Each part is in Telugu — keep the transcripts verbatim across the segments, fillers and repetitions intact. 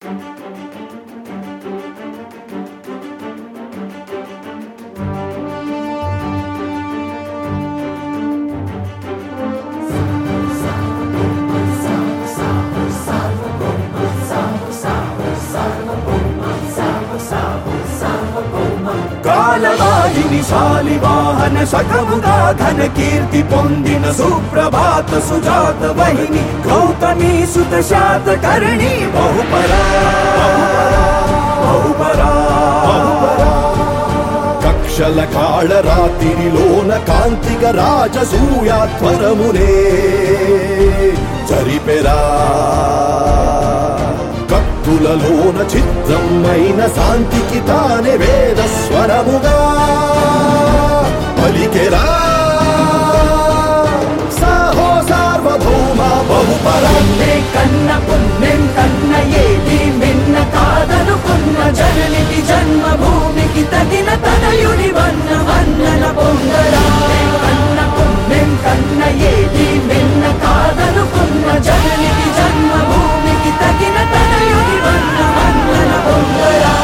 కాలవాహిని శాలివాహన శకముగా ఘన కీర్తి పొందిన సుప్రభాత సుజాత వహిని గౌతమి సుత శాతకర్ణి బహుపరా బహుపరా కక్షల కాళరాతిరిలోన కాంతిక రాజసూయాధ్వరమునే జరిపెరా కత్తులలోన చిత్రమైన శాంతికి తానే వేద స్వరముగా పలికెరా సాహో సార్వభౌమ బహుపరాన్నే కన్న పుణ్యం కన్న ఏది మిన్న కాదనుకున్న జననికి జన్మభూమికి తగిన తనయుడి వన్న వన్నన పొంగరా కన్న పుణ్యం కన్న ఏది మిన్న కాదనుకున్న జననికి జన్మభూమికి తగిన తనయుడి వన్న వన్నన పొంగరా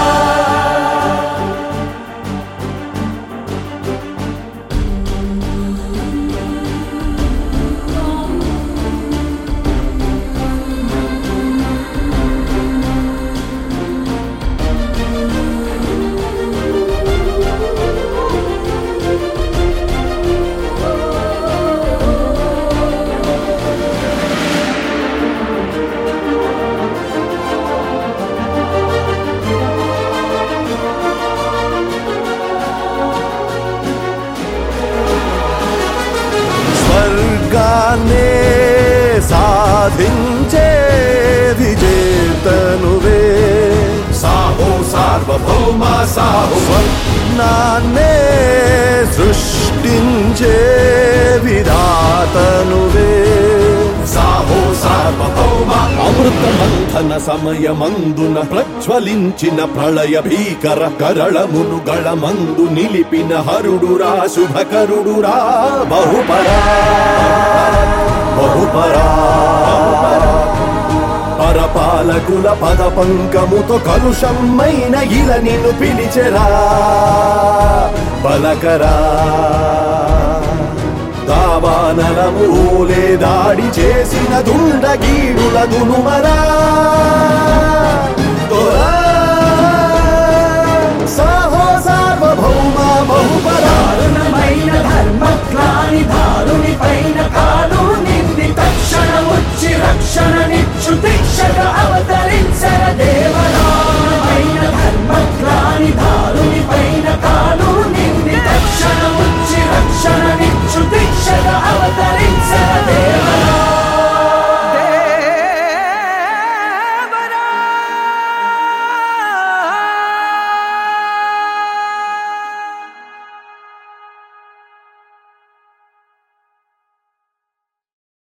స్వర్గాన్నే సాధించే విజేతనువే సాహో సార్వభౌమ సాహో స్వర్ణాన్నే సృష్టించే విధాతనువే సాహో సార్వభౌమ అమృత మంథన సమయమందున ప్రజ్వలించిన ప్రళయ భీకర కరళమును గళమందు నిలిపిన హరుడురా శుభకరుడురా బహుపరా బహుపరా పరపాలకుల పద పంకముతో కలుషమైన ఇల నిన్ను పిలిచెరా బలకరా దావానలము ఓలే దాడి చేసిన దుండగీడుల దునుమరా